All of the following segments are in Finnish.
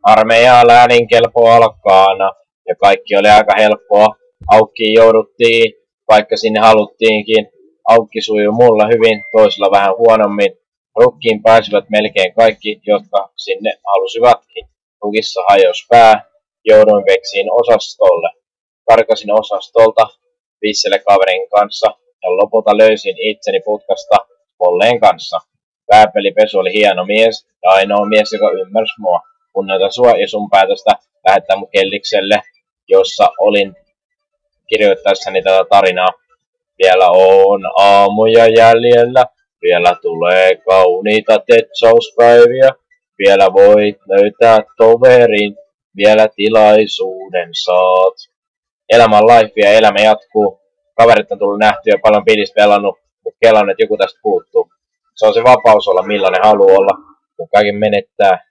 Armeija läänin kelpo alkaana, ja kaikki oli aika helppoa. Aukkiin jouduttiin, vaikka sinne haluttiinkin. Aukki sujui mulla hyvin, toisilla vähän huonommin. Rukkiin pääsivät melkein kaikki, jotka sinne halusivatkin. Rukissa hajosi pää, jouduin veksiin osastolle. Karkasin osastolta Vissele kaverin kanssa ja lopulta löysin itseni putkasta Polleen kanssa. Pääpelipesu oli hieno mies ja ainoa mies, joka ymmärsi mua. Kunnioitan sua ja sun päätöstä lähettää mun Kellikselle, jossa olin kirjoittaessani tätä tarinaa. Vielä on aamuja jäljellä, vielä tulee kauniita tetsauspäiviä, vielä voit löytää toverin, vielä tilaisuuden saat. Elämä on life ja elämä jatkuu. Kaverit on tullut nähtyä ja paljon pidistä pelannut, mutta kelan, että joku tästä puuttuu. Se on se vapaus olla millainen haluaa olla, kun kaiken menettää.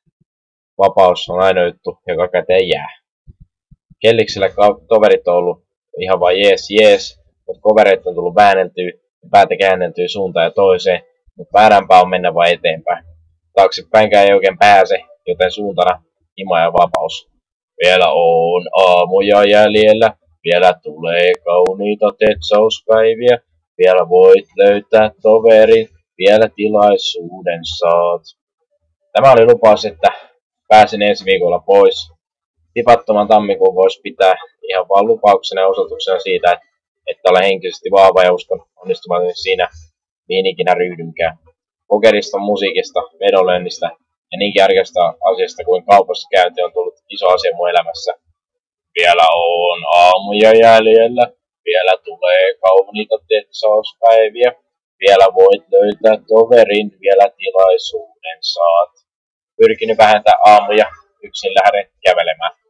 Vapaus on aina juttu, joka käteen jää. Kelliksellä toverit on ollut ihan vaan jees, mutta kovereita on tullut väänneltyä, päätä käänneltyä suuntaan ja toiseen, mutta vääränpää on mennä vaan eteenpäin. Taaksepäinkään ei oikein pääse, joten suuntana ima ja vapaus. Vielä on aamuja jäljellä, vielä tulee kauniita tetsauspäiviä, vielä voit löytää toverin, vielä tilaisuuden saat. Tämä oli lupaus, että pääsen ensi viikolla pois. Tipattoman tammikuun voisi pitää ihan vaan lupauksena ja osoituksena siitä, että olen henkisesti vahva ja uskon onnistumaan siinä, mihin ikinä ryhdynkään. Pokerista, musiikista, vedonlyönnistä ja niinkin järkeistä asiasta kuin kaupassa käynti on tullut iso asia mun elämässä. Vielä on aamuja jäljellä, vielä tulee kauniita tetsauspäiviä, vielä voit löytää toverin, vielä tilaisuuden saat. Pyrkinyt vähentää aamuja, yksin lähden kävelemään.